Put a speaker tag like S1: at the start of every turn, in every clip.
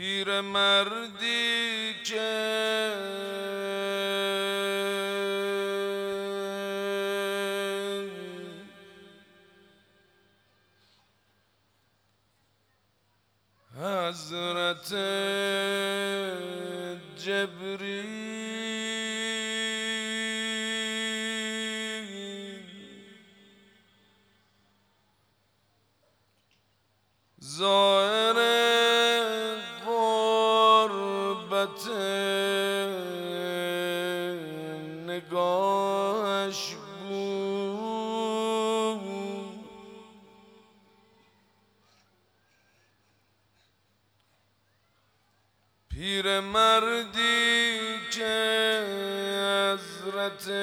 S1: پیرمردی که حضرت جبریل ظاهر غربت نگاهش بود، پیرمردی که حضرت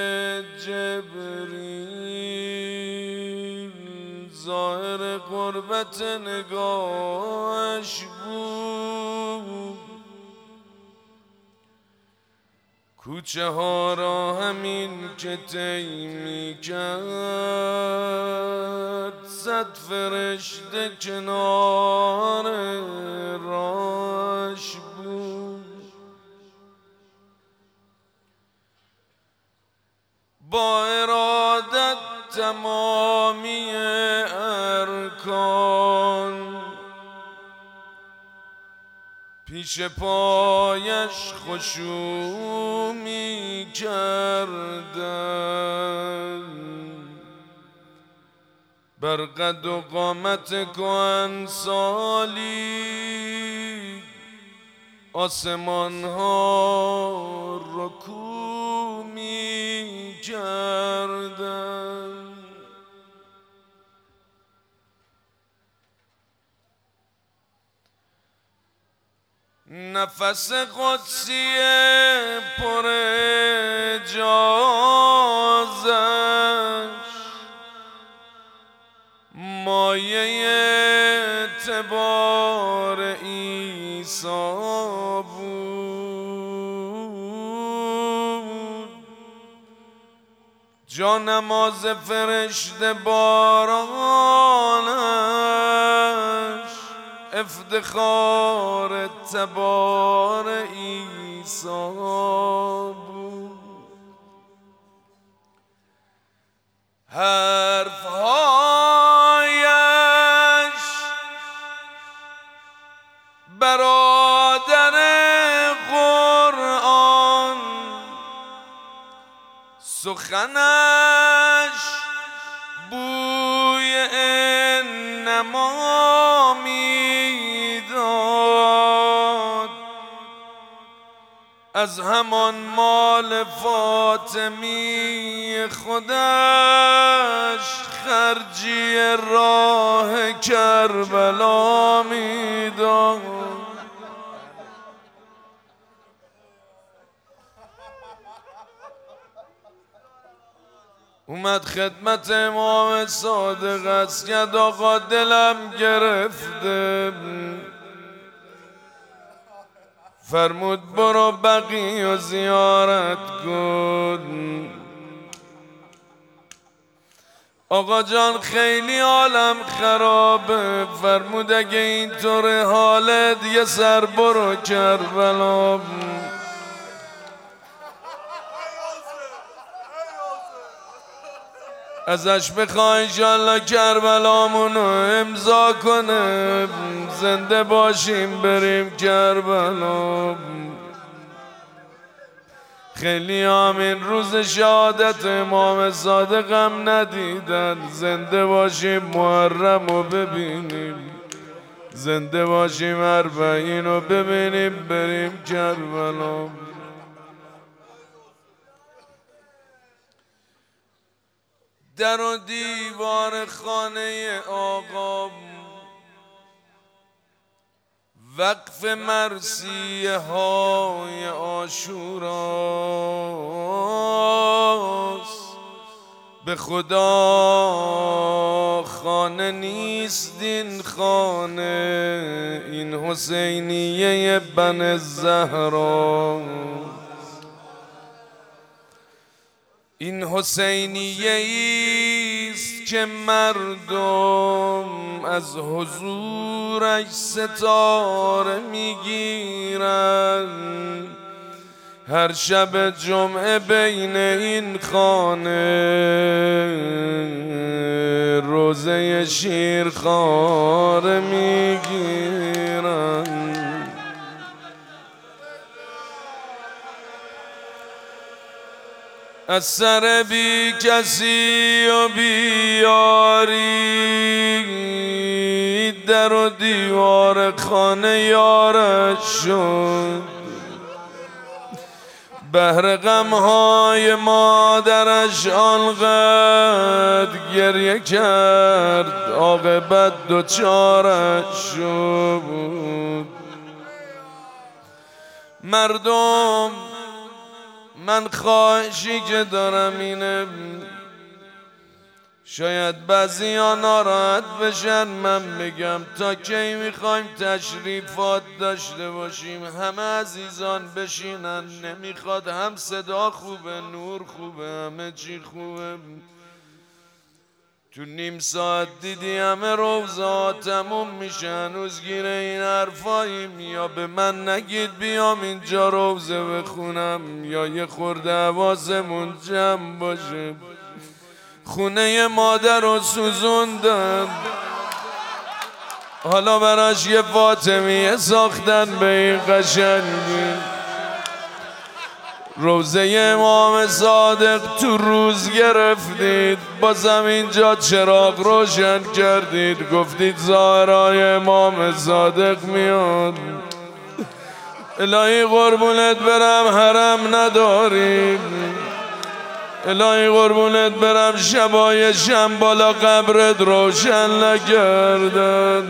S1: جبریل ظاهر غربت نگاهش بود، کوچه ها را همین که طی می کرد، 100 فرشته کنار راهش بود. با ارادت تمامی ارکان پیش پایش خشوع می کردند، بر قد و قامت کهنسالی آسمان ها رکوع می کردند. نفس قدسی پر اعجازش مایه اعتبار عیسی بود. جانماز فرشته بارانش افتخار تبار عیسی بود. حرفهایش برادر قرآن، سخنش بوی انما میداد، از همان مال فاطمی خودش خرجی راه کربلا میداد. اومد خدمت امام صادق است که آقا دلم گرفته، فرمود برو بقی و زیارت کن. آقا جان خیلی حالم خرابه، فرمود اگه اینطور حالت یه سر برو کربلا. ازش بخوای انشالله کربلامونو امضا کنه، زنده باشیم بریم کربلا. خیلی همین روز شهادت امام صادقم ندیدن، زنده باشیم محرمو ببینیم، زنده باشیم اربعینو ببینیم بریم کربلا. در و دیوار خانه آقا وقف مرثیه های عاشوراست. به خدا خانه نیست این خانه، این حسینیه بن الزهرا. این حسینیه ایست که مردم از حضورش ستاره میگیرن، هر شب جمعه بین این خانه روزه شیرخواره میگیرن. از سر بی کسی و بیاری در و دیوار خانه یارش شد، بهر غمهای مادرش آنقدر گریه کرد عاقبت دچارش شد. مردم من خواهشی که دارم اینه، شاید بعضیا ناراحت بشن من بگم تا کی میخوایم تشریفات داشته باشیم همه عزیزان بشینن؟ نمیخواد، هم صدا خوبه، نور خوبه، همه چی خوبه. تو نیم ساعت دیدی همه روزه ها تموم میشه، هنوز گیر این حرفاییم. یا به من نگید بیام اینجا روزه بخونم، یا یه خورده حواسمون جمع باشه. خونه مادر رو سوزوندن، حالا براش یه فاطمیه ساختن به این قشنگی. روزه امام صادق تو روز گرفتید، بازم اینجا چراغ روشن کردید، گفتید ظاهرای امام صادق میاد. الهی قربونت برم حرم نداریم، الهی قربونت برم شبای شم بالا قبرت روشن نکردن.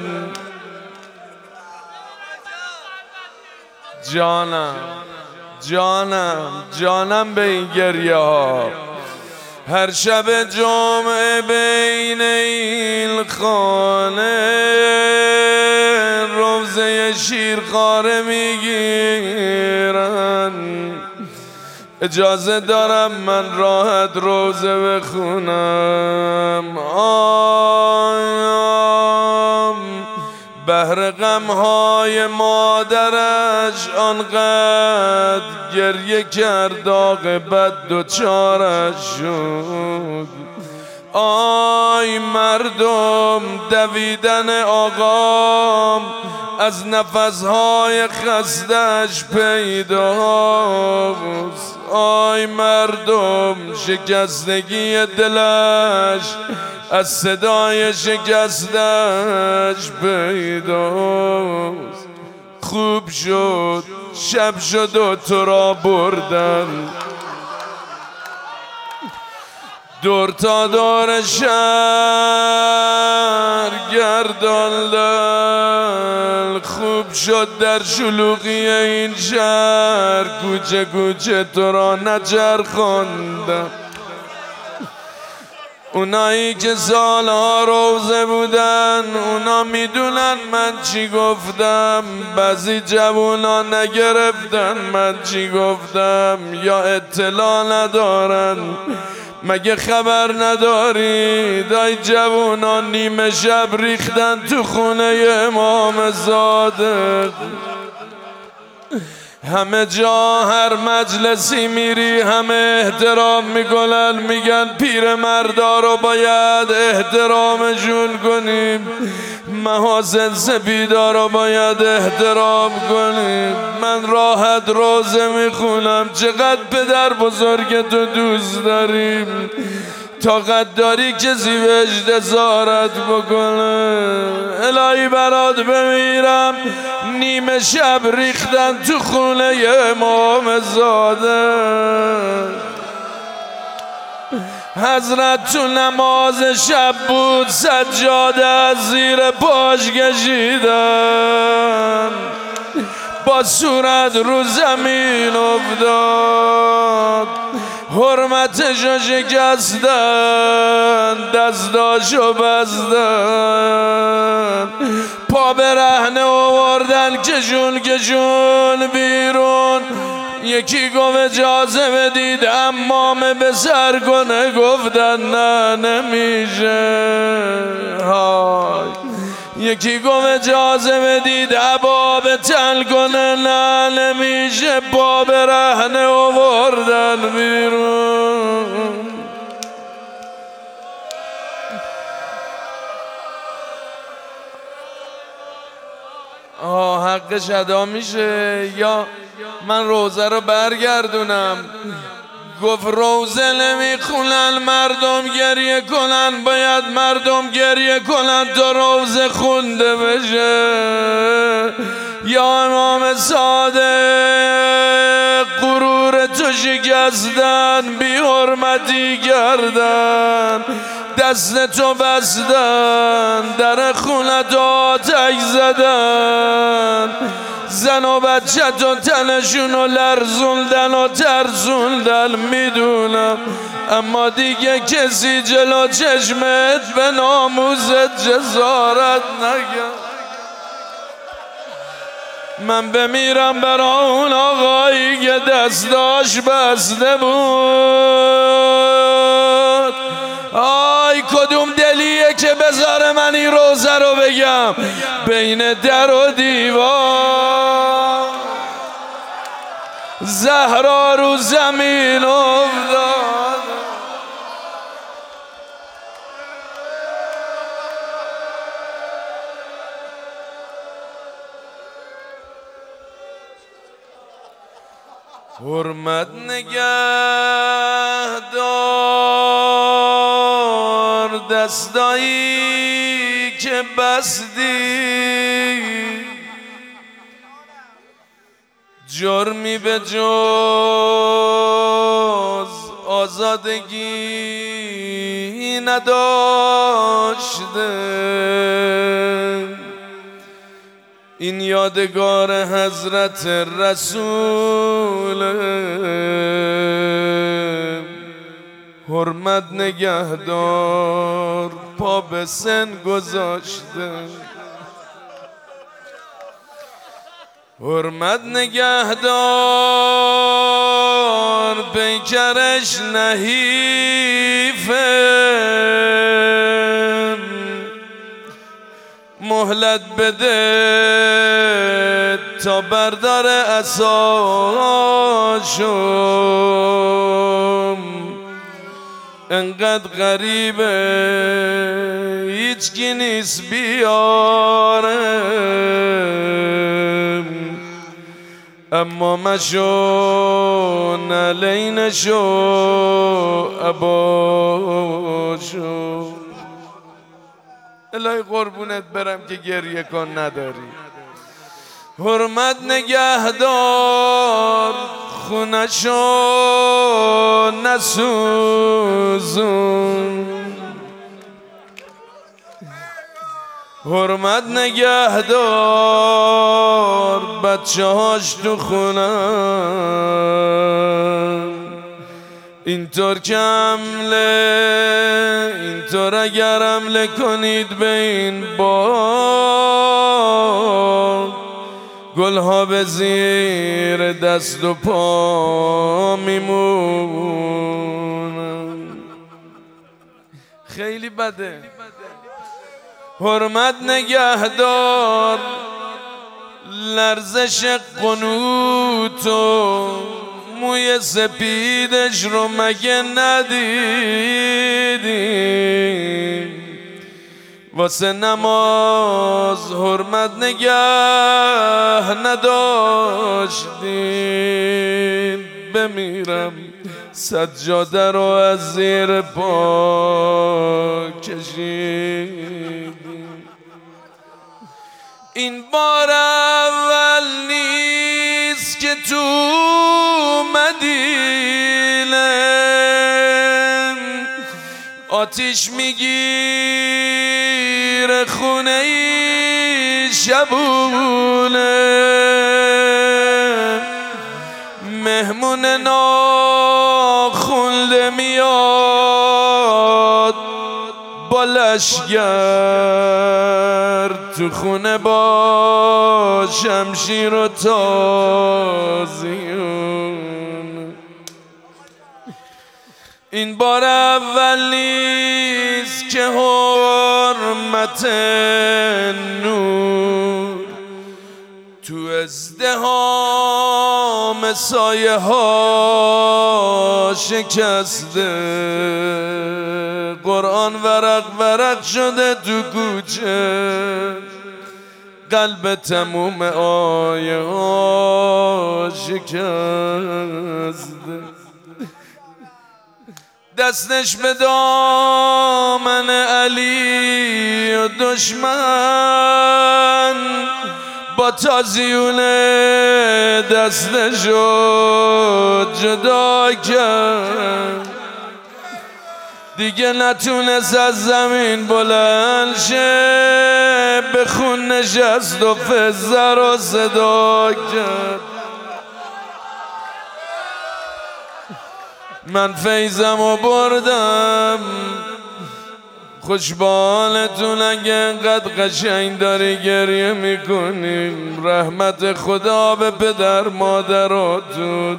S1: جانم جانم جانم به این گریه ها. هر شب جمعه بین این خانه روزه شیرخواره میگیرن. اجازه دارم من راحت روزه بخونم. بهر غمهای مادرش آنقدر گریه کرد عاقبت دچارش شد. آی مردم دویدن آقام از نفسهای خستش پیداست. آی مردم شکستگی دلش از صدای شکستش پیداست. خوب شد شب شد و تو را بردن دور تا دور شهر گرداندن. خوب شد در شلوغی این شهر کوچه کوچه تو را نچرخاندن. اونایی که سالها روزه بودن اونا میدونن من چی گفتم، بعضی جوونا نگرفتن من چی گفتم یا اطلاع ندارن. مگه خبر ندارید ای جوونا نیمه شب ریختن تو خونه امام صادق؟ همه جا هر مجلسی میری همه احترام میکنن، میگن پیر مردا رو باید احترامشون کنیم، محاسن سپیدا رو باید احترام کنیم. من راحت روزه میخونم، چقدر پدر بزرگ تو دوست داریم، طاقت داری کسی بهش جسارت بکنه. الهی برات بمیرم نیمه شب ریختن تو خونه امام زاده. حضرت تو نماز شب بود سجاده از زیر پاش کشیدن، با صورت رو زمین افتاد، حرمتشو شکستن، دستاشو بستن، پا برهنه آوردن کشون کشون بیرون. یکی گفت اجازه بدید امامه به سر کنه، گفتن نه نمیشه. های یکی گفت اجازه بدید عبا به تل کنه، نه نمیشه. باب رهنه آوردن بیرون. حقش ادا میشه یا من روزه رو برگردونم؟ گفت روزه نمیخونن مردم گریه کنن، باید مردم گریه کنن تا روزه خونده بشه. یا امام صادق غرور تو شکستن، بی حرمتی کردن، دست تو بستن، در خونت آتش زدن، زن و بچه تو تنشونو لرزوندن و ترسوندن. میدونم اما دیگه کسی جلو چشمت به ناموست جسارت نکرد. من بمیرم برا اون آقایی که دستاش بسته بود. آی کدوم دلیه که بذاره من این روزه رو بگم بین در و دیوار؟ زهرا رو زمین افتاد، حرمت نگهدار دستایی که بستی، جرمی به جز آزادگی نداشته. این یادگار حضرت رسول، حرمت نگهدار پا به سن گذاشته. حرمت نگهدار پیکرش نحیفه، مهلت بده تا بردار عصاشم. انقدر غریبه هیچکی نیست بیاره، اما مشو نلی نشو اباشو. الهی قربونت برم که گریه کن نداری. حرمت نگهدار خونشو نسوزون، حرمت نگهدار بچه هاش تو خونن. اینطور که حمله، اینطور اگر حمله کنید به این باغ، گلها به زیر دست و پا میمونن. خیلی بده. حرمت نگهدار لرزش قنوتو، موی سپیدش رو مگه ندیدی؟ واسه نماز حرمت نگه نداشتین. بمیرم سجاده رو از زیر پا کشیدین. این بار اول نیست که تو مدینه آتیش میگیره خونه ای شبونه. مهمون ناخونده میاد با لشگر، تو خونه با شمشیر و تازیون. این بار اول نیست که حرمت نور تو ازدحام سایه ها شکسته. قرآن ورق ورق شده تو کوچه، قلب تموم آیه ها شکسته. دستش به دامن علی و دشمن با تازیون دستشو جدا کرد. دیگه نتونست از زمین بلند شه، به خون نشست و فزه رو صدا کرد. من فیضم و بردم، خوشبالتون اگه انقدر قشنگ داری گریه میکنیم. رحمت خدا به پدر مادراتون.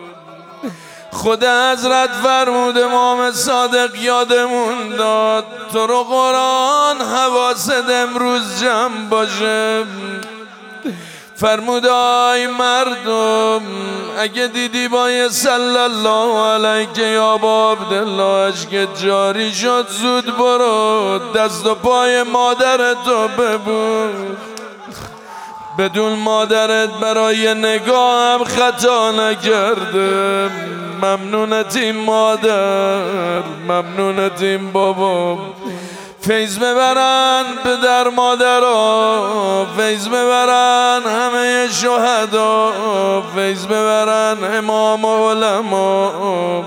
S1: خدا حضرت فرمود امام صادق یادمون داد تو رو قرآن حواست امروز جمع باشه. فرمود آی مردم اگه دیدی با صلی الله علیک یا با عبدالله اشک جاری شد، زود برو دست و پای مادرتو ببوس. بدون مادرت برای نگاهم خطا نکرده. ممنونتیم مادر، ممنونتیم بابا. فیض ببرن پدر مادرها، فیض ببرن همه شهدا، فیض ببرن امام علما.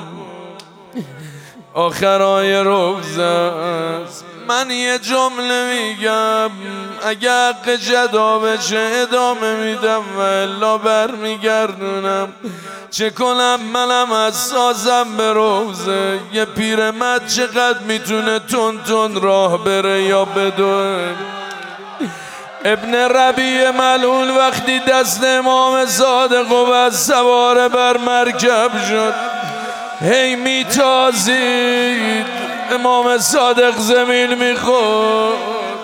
S1: آخرای روزه است. من یه جمله میگم اگه حق جدا بشه ادامه میدم و الا برمیگردونم. چه کنم منم از سازم به روزه. یه پیرمرد چقدر میتونه تون تون راه بره یا بدوه. ابن ربیع ملعون وقتی دست امام صادق و بس سوار بر مرکب شد، هی میتازید امام صادق زمین میخورد.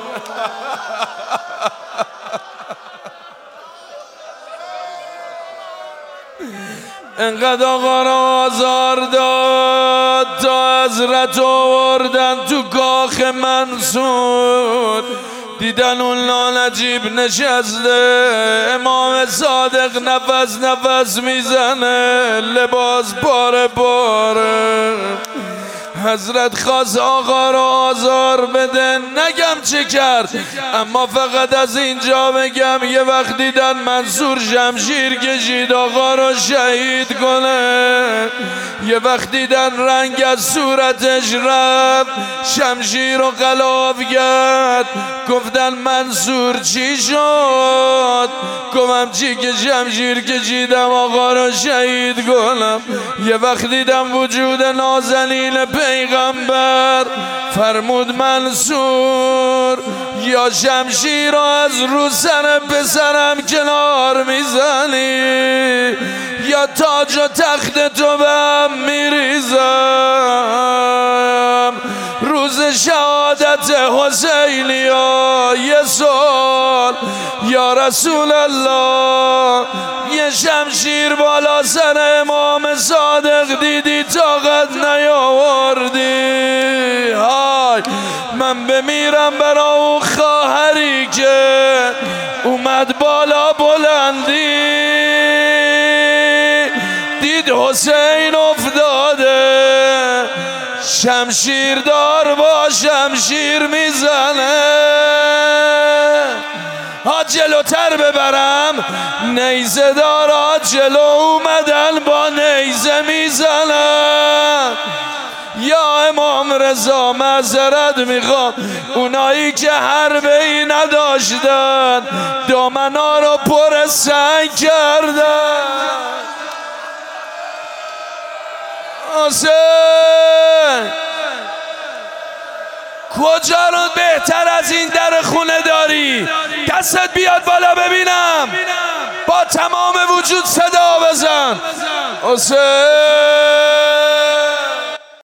S1: انقدر آقا را آزار داد تا حضرت آوردن تو کاخ منصور. دیدن اون لانجیب نشسته، امام صادق نفس نفس میزنه، لباس پاره پاره. حضرت خواست آقا را آزار بده، نگم چه کرد، اما فقط از اینجا بگم یه وقت دیدن منصور شمشیر کشید آقا را شهید کنه. یه وقت دیدن رنگ از صورتش رفت، شمشیر رو غلاف کرد. گفتن منصور چی شد؟ گفتم چی که شمشیر کشیدم آقا را شهید کنم. یه وقت دیدم وجود نازنین پیغمبر، فرمود منصور یا شمشیر را از رو سر پسرم کنار میزنی یا تاج و تخت تو به هم میریزم. روز شهادت حسینیا یه سال یا رسول الله، یه شمشیر بالا سر امام صادق دیدی طاقت نیاوردی. های من بمیرم برا اون خواهری که اومد بالا بلندی، دید حسین افتاده، شمشیر دار با شمشیر میزنه. ها جلوتر ببرم، نیزه دارا جلو اومدن با نیزه میزنن. یا امام رضا معذرت میخوام، اونایی که حربه‌ای نداشتن دامنا رو پر سنگ کردن. حسین کجا رو بهتر از این در خونه داری؟ دستت بیاد بالا ببینم، با تمام وجود صدا بزن. حسین